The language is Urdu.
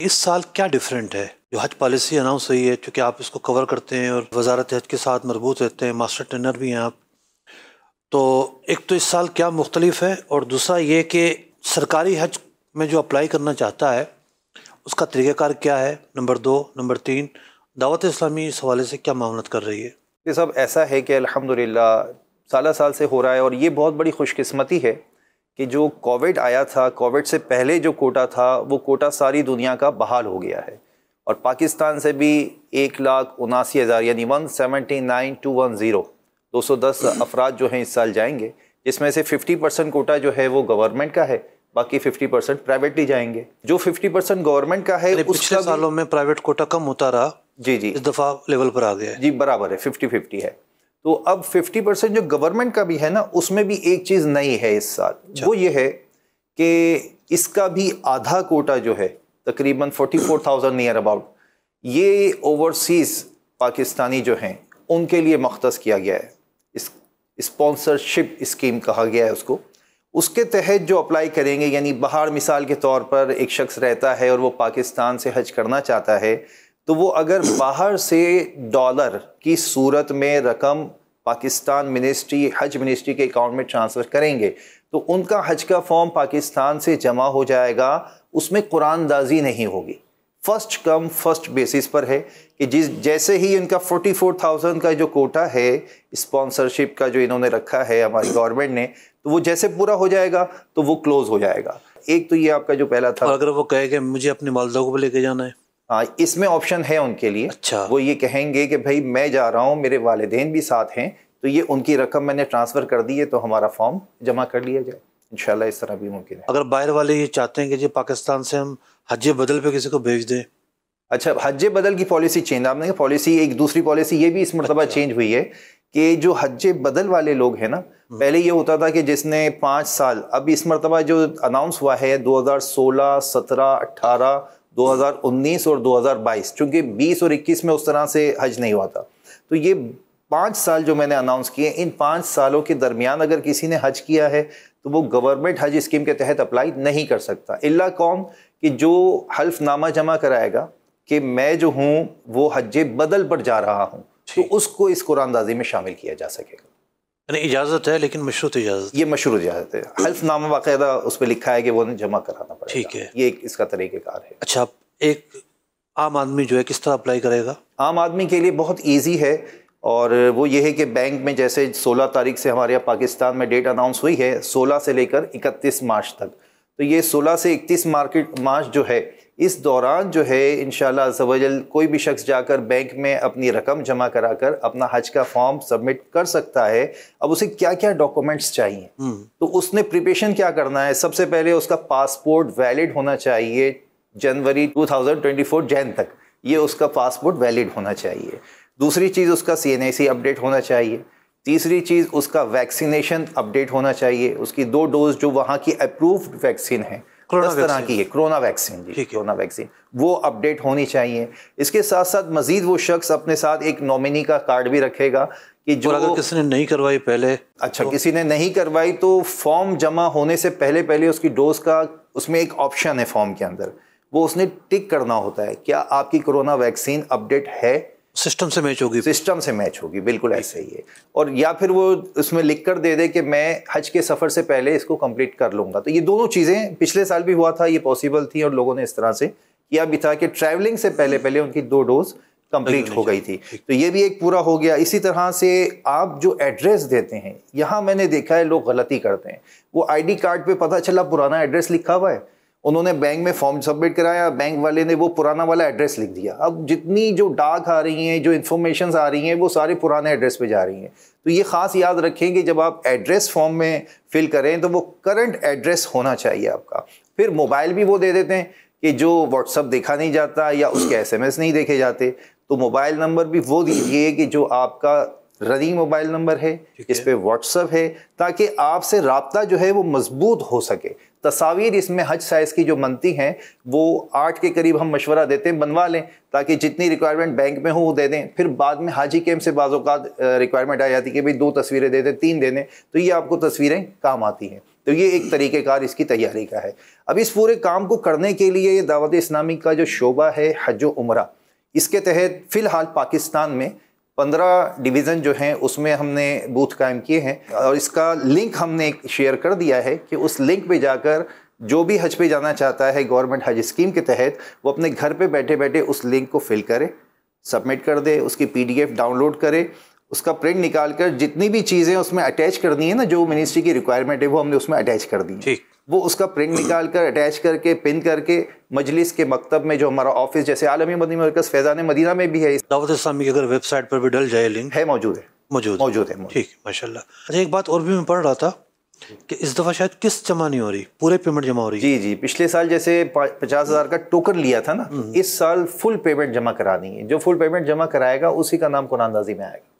اس سال کیا ڈیفرنٹ ہے؟ جو حج پالیسی اناؤنس ہوئی ہے، چونکہ آپ اس کو کور کرتے ہیں اور وزارت حج کے ساتھ مربوط رہتے ہیں، ماسٹر ٹرینر بھی ہیں آپ، تو ایک تو اس سال کیا مختلف ہے، اور دوسرا یہ کہ سرکاری حج میں جو اپلائی کرنا چاہتا ہے اس کا طریقہ کار کیا ہے، نمبر 2، نمبر 3 دعوت اسلامی اس حوالے سے کیا معاملات کر رہی ہے؟ یہ سب ایسا ہے کہ الحمدللہ سالہ سال سے ہو رہا ہے، اور یہ بہت بڑی خوش قسمتی ہے کہ جو کووڈ آیا تھا، کووڈ سے پہلے جو کوٹا تھا وہ کوٹا ساری دنیا کا بحال ہو گیا ہے، اور پاکستان سے بھی 1,79,000 یعنی 179,210 210 افراد جو ہیں اس سال جائیں گے، جس میں سے 50% کوٹا جو ہے وہ گورنمنٹ کا ہے، باقی 50% پرائیویٹلی جائیں گے۔ جو 50% گورنمنٹ کا ہے اس پچھلے سالوں میں پرائیویٹ کوٹا کم ہوتا رہا، جی اس دفعہ لیول پر آ گیا ہے، جی برابر ہے، 50-50 ہے۔ تو اب 50% جو گورنمنٹ کا بھی ہے نا، اس میں بھی ایک چیز نئی ہے اس سال، وہ یہ ہے کہ اس کا بھی آدھا کوٹا جو ہے تقریباً 44,000 نیئر اباؤٹ، یہ اوورسیز پاکستانی جو ہیں ان کے لیے مختص کیا گیا ہے، اسپانسرشپ اسکیم کہا گیا ہے اس کو۔ اس کے تحت جو اپلائی کریں گے، یعنی باہر مثال کے طور پر ایک شخص رہتا ہے اور وہ پاکستان سے حج کرنا چاہتا ہے، تو وہ اگر باہر سے ڈالر کی صورت میں رقم پاکستان منسٹری، حج منسٹری کے اکاؤنٹ میں ٹرانسفر کریں گے تو ان کا حج کا فارم پاکستان سے جمع ہو جائے گا، اس میں قرآن دازی نہیں ہوگی، فرسٹ کم فرسٹ بیسس پر ہے کہ جیسے ہی ان کا 44,000 کا جو کوٹا ہے اسپانسرشپ کا جو انہوں نے رکھا ہے ہماری گورنمنٹ نے، تو وہ جیسے پورا ہو جائے گا تو وہ کلوز ہو جائے گا۔ ایک تو یہ آپ کا جو پہلا تھا، اور اگر وہ کہے کہ مجھے اپنی والدہ کو بھی لے کے جانا ہے، ہاں اس میں آپشن ہے ان کے لیے۔ اچھا، وہ یہ کہیں گے کہ بھائی میں جا رہا ہوں، میرے والدین بھی ساتھ ہیں، تو یہ ان کی رقم میں نے ٹرانسفر کر دی ہے تو ہمارا فارم جمع کر لیا جائے، انشاءاللہ اس طرح بھی ممکن ہے۔ اگر باہر والے یہ چاہتے ہیں کہ جی پاکستان سے ہم حج بدل پہ کسی کو بھیج دیں، اچھا حج بدل کی پالیسی چینج، آپ نے پالیسی ایک دوسری پالیسی یہ بھی اس مرتبہ چینج ہوئی ہے کہ جو حج بدل والے لوگ ہیں نا، پہلے یہ ہوتا تھا کہ جس نے 5 سال، اب اس مرتبہ جو اناؤنس ہوا ہے 2016، 17، 18، 2019 اور 2022، چونکہ 20 اور 21 میں اس طرح سے حج نہیں ہوا تھا، تو یہ 5 سال جو میں نے اناؤنس کیے، ان 5 سالوں کے درمیان اگر کسی نے حج کیا ہے تو وہ گورنمنٹ حج اسکیم کے تحت اپلائی نہیں کر سکتا، الا کون کہ جو حلف نامہ جمع کرائے گا کہ میں جو ہوں وہ حج بدل پر جا رہا ہوں، تو اس کو اس قرآن دازی میں شامل کیا جا سکے گا۔ یعنی اجازت ہے لیکن مشروط اجازت، یہ مشروط اجازت ہے، حلف نامہ باقاعدہ اس پہ لکھا ہے کہ وہ جمع کرانا پڑے گا، ٹھیک ہے، یہ اس کا طریقہ کار ہے۔ اچھا، ایک عام آدمی جو ہے کس طرح اپلائی کرے گا؟ عام آدمی کے لیے بہت ایزی ہے، اور وہ یہ ہے کہ بینک میں جیسے 16 تاریخ سے ہمارے یہاں پاکستان میں ڈیٹ اناؤنس ہوئی ہے، 16 سے لے کر 31 مارچ تک، تو یہ 16 سے 31 مارچ جو ہے اس دوران جو ہے انشاءاللہ عز و جل کوئی بھی شخص جا کر بینک میں اپنی رقم جمع کرا کر اپنا حج کا فارم سبمٹ کر سکتا ہے۔ اب اسے کیا کیا ڈاکومنٹس چاہیے، تو اس نے پریپریشن کیا کرنا ہے، سب سے پہلے اس کا پاسپورٹ ویلڈ ہونا چاہیے، جنوری 2024 جین تک یہ اس کا پاسپورٹ ویلڈ ہونا چاہیے۔ دوسری چیز اس کا CNAC اپڈیٹ ہونا چاہیے۔ تیسری چیز اس کا ویکسینیشن اپڈیٹ ہونا چاہیے، اس کی 2 ڈوز جو وہاں کی اپرووڈ ویکسین ہے، 10 طرح کی ہے، کرونا ویکسین، جی کرونا ویکسین، وہ اپڈیٹ ہونی چاہیے۔ اس کے ساتھ ساتھ مزید وہ شخص اپنے ساتھ ایک نومینی کا کارڈ بھی رکھے گا کہ جو اگر کسی نے نہیں کروائی پہلے، اچھا کسی نے نہیں کروائی تو فارم جمع ہونے سے پہلے اس کی ڈوز کا، اس میں ایک آپشن ہے فارم کے اندر، وہ اس نے ٹک کرنا ہوتا ہے کیا آپ کی کرونا ویکسین اپڈیٹ ہے، سسٹم سے میچ ہوگی، سسٹم سے میچ ہوگی، بالکل ایسا ہی ہے۔ اور یا پھر وہ اس میں لکھ کر دے دے کہ میں حج کے سفر سے پہلے اس کو کمپلیٹ کر لوں گا۔ تو یہ دونوں چیزیں پچھلے سال بھی ہوا تھا، یہ پاسبل تھی، اور لوگوں نے اس طرح سے کیا بھی تھا کہ ٹریولنگ سے پہلے ان کی 2 ڈوز کمپلیٹ ہو گئی تھی، تو یہ بھی ایک پورا ہو گیا۔ اسی طرح سے آپ جو ایڈریس دیتے ہیں، یہاں میں نے دیکھا ہے لوگ غلطی کرتے ہیں، وہ ID کارڈ پہ پتہ چلا پرانا ایڈریس لکھا ہوا ہے، انہوں نے بینک میں فارم سبمٹ کرایا، بینک والے نے وہ پرانا والا ایڈریس لکھ دیا، اب جتنی جو ڈاک آ رہی ہیں، جو انفارمیشنز آ رہی ہیں، وہ سارے پرانے ایڈریس پہ جا رہی ہیں۔ تو یہ خاص یاد رکھیں کہ جب آپ ایڈریس فارم میں فل کریں تو وہ کرنٹ ایڈریس ہونا چاہیے آپ کا۔ پھر موبائل بھی وہ دے دیتے ہیں کہ جو واٹس ایپ دیکھا نہیں جاتا یا اس کے SMS نہیں دیکھے جاتے، تو موبائل نمبر بھی وہ دیجیے کہ جو آپ کا رننگ موبائل نمبر ہے، اس پہ واٹس ایپ ہے، تاکہ آپ سے رابطہ جو ہے وہ مضبوط ہو سکے۔ تصاویر اس میں حج سائز کی جو بنتی ہیں وہ 8 کے قریب ہم مشورہ دیتے ہیں بنوا لیں، تاکہ جتنی ریکوائرمنٹ بینک میں ہو وہ دے دیں۔ پھر بعد میں حاجی کیمپ سے بعض اوقات ریکوائرمنٹ آ جاتی کہ بھئی 2 تصویریں دے دیں، 3 دے دیں، تو یہ آپ کو تصویریں کام آتی ہیں۔ تو یہ ایک طریقہ کار اس کی تیاری کا ہے. اب اس پورے کام کو کرنے کے لیے دعوت اسلامی کا جو شعبہ ہے حج و عمرہ، اس کے تحت فی الحال پاکستان میں 15 ڈویژن جو ہیں اس میں ہم نے بوتھ قائم کیے ہیں، اور اس کا لنک ہم نے شیئر کر دیا ہے کہ اس لنک پہ جا کر جو بھی حج پہ جانا چاہتا ہے گورنمنٹ حج اسکیم کے تحت، وہ اپنے گھر پہ بیٹھے بیٹھے اس لنک کو فل کرے، سبمٹ کر دے، اس کی PDF ڈاؤن لوڈ کرے، اس کا پرنٹ نکال کر جتنی بھی چیزیں اس میں اٹیچ کرنی ہے نا، جو منسٹری کی ریکوائرمنٹ ہے وہ ہم نے اس میں اٹیچ کر دی ہے، وہ اس کا پرنٹ نکال کر اٹیچ کر کے پن کر کے مجلس کے مکتب میں جو ہمارا آفس جیسے عالمی مدنی مرکز فیضان مدینہ میں بھی ہے، دعوت اسلامی کی اگر ویب سائٹ پر بھی ڈل جائے لنک ہے، موجود ہے. ٹھیک، ماشاء اللہ. اچھا ایک بات اور بھی میں پڑھ رہا تھا کہ اس دفعہ شاید قسط جمع نہیں ہو رہی، پورے پیمنٹ جمع ہو رہی ہے. جی پچھلے سال جیسے 50,000 کا ٹوکن لیا تھا نا، اس سال فل پیمنٹ جمع کرانی ہے. جو فل پیمنٹ جمع کرائے گا اسی کا نام قرآن اندازی میں آئے گا.